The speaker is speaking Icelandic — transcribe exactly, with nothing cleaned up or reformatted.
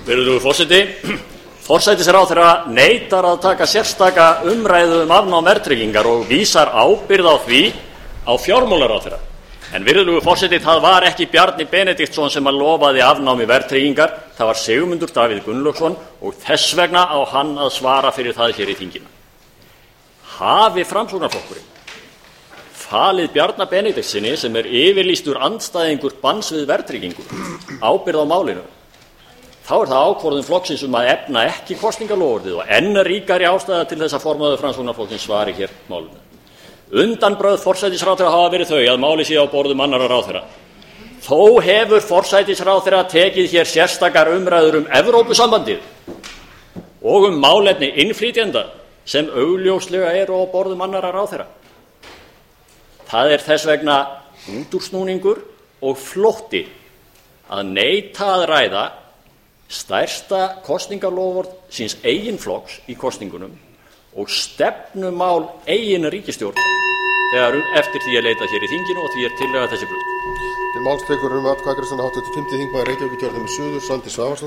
Virðulegur forseti, forsætisráðherra neitar að taka sérstaka umræðu um afnám verðtryggingar og vísar ábyrgð á því á fjármálaráðherra. En virðulegur forseti, það var ekki Bjarni Benediktsson sem að lofaði afnámi verðtryggingar, það var Sigmundur Davíð Gunnlaugsson og þess vegna á hann að svara fyrir það hér í þinginu. Hafi Framsóknarflokkurinn falið Bjarna Benediktssyni, sem er yfirlýstur andstæðingur banns við verðtryggingu, ábyrgð á málinu, þá er það ákvörðun flokksins um að efna ekki kosningaloforðið og enn ríkari ástæða til þess að formaður Framsóknarflokksins svari hér málinu. Undanbrögð forsætisráðherra hafa verið þau að máli sé á borðum annarra ráðherra. Þó hefur forsætisráðherra tekið hér sérstakar umræður um Evrópusambandið og um málefni innflytjenda sem augljóslega eru á borðum annarra ráðherra. Það er þess vegna útúrsnúningur og flótti að neita að ræða stærsta kosningaloforð síns eigin flokks í kosningunum og stefnumál eigin ríkisstjórn þegar eftir því er leitað hér í þinginu og því er tillaga þessi flutt. Til máls tekur um atkvæðagreiðsluna háttvirtur fimmti þingmaður Reykjavíkurkjördæmis suður, Svandís Svavarsdóttir.